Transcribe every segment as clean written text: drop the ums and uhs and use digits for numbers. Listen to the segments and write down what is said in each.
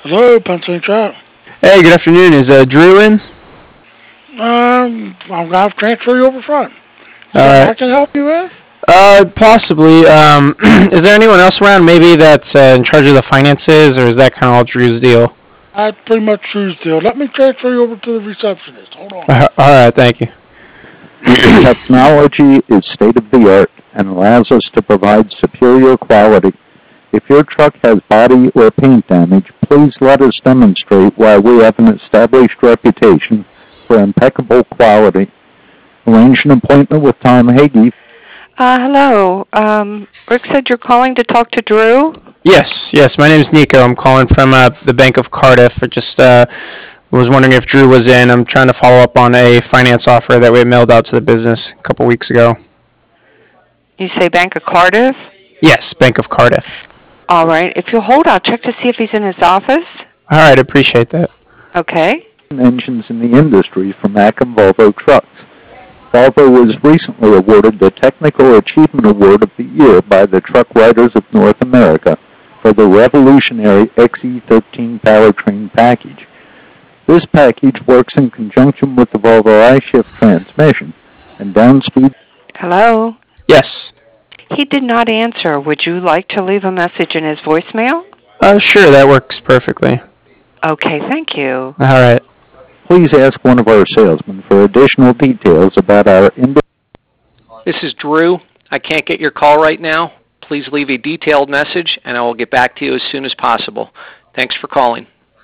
Hello, Pennsylvania Trout. Hey, good afternoon. Is Drew in? I'm gonna transfer you over front. All Something I right. can help you with? Possibly. Is there anyone else around maybe that's in charge of the finances, or is that kind of all Drew's deal? That's pretty much Drew's deal. Let me transfer you over to the receptionist. Hold on. All right, thank you. Technology is state of the art and allows us to provide superior quality. If your truck has body or paint damage, please let us demonstrate why we have an established reputation for impeccable quality. Arrange an appointment with Tom Hagee. Hello. Rick said you're calling to talk to Drew? Yes. My name's Nico. I'm calling from the Bank of Cardiff. I just was wondering if Drew was in. I'm trying to follow up on a finance offer that we mailed out to the business a couple weeks ago. You say Bank of Cardiff? Yes, Bank of Cardiff. All right. If you'll hold, I'll check to see if he's in his office. All right, appreciate that. Okay. Engines in the industry for Mack and Volvo trucks. Volvo was recently awarded the Technical Achievement Award of the Year by the Truck Writers of North America for the revolutionary XE13 powertrain package. This package works in conjunction with the Volvo I-Shift transmission and down-speed. Hello? Yes. He did not answer. Would you like to leave a message in his voicemail? Sure, that works perfectly. Okay, thank you. All right. Please ask one of our salesmen for additional details about our This is Drew. I can't get your call right now. Please leave a detailed message, and I will get back to you as soon as possible. Thanks for calling.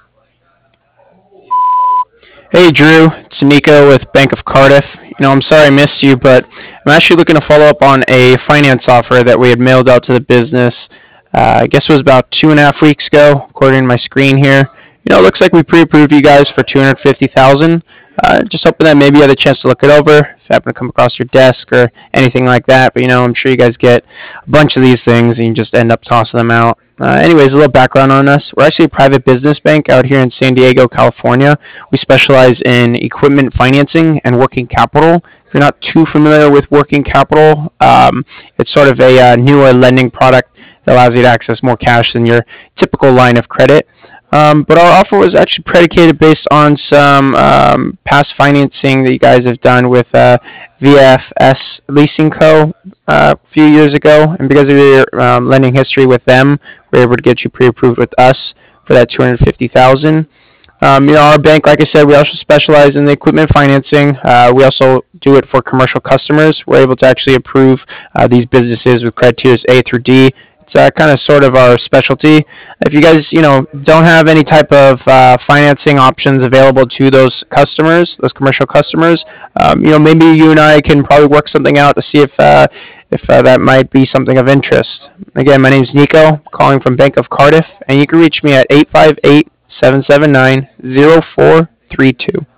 Hey, Drew. It's Nico with Bank of Cardiff. I'm sorry I missed you, but I'm actually looking to follow up on a finance offer that we had mailed out to the business. I guess it was about 2.5 weeks ago, according to my screen here. It looks like we pre-approved you guys for $250,000. Just hoping that maybe you had a chance to look it over, if it happened to come across your desk or anything like that. But, I'm sure you guys get a bunch of these things and you just end up tossing them out. Anyways, a little background on us. We're actually a private business bank out here in San Diego, California. We specialize in equipment financing and working capital. If you're not too familiar with working capital, it's sort of a newer lending product that allows you to access more cash than your typical line of credit. But our offer was actually predicated based on some past financing that you guys have done with VFS Leasing Co. A few years ago. And because of your lending history with them, we're able to get you pre-approved with us for that $250,000. Our bank, like I said, we also specialize in the equipment financing. We also do it for commercial customers. We're able to actually approve these businesses with criteria A through D. It's kind of sort of our specialty. If you guys, don't have any type of financing options available to those customers, those commercial customers, maybe you and I can probably work something out to see if that might be something of interest. Again, my name is Nico, calling from Bank of Cardiff, and you can reach me at 858-779-0432.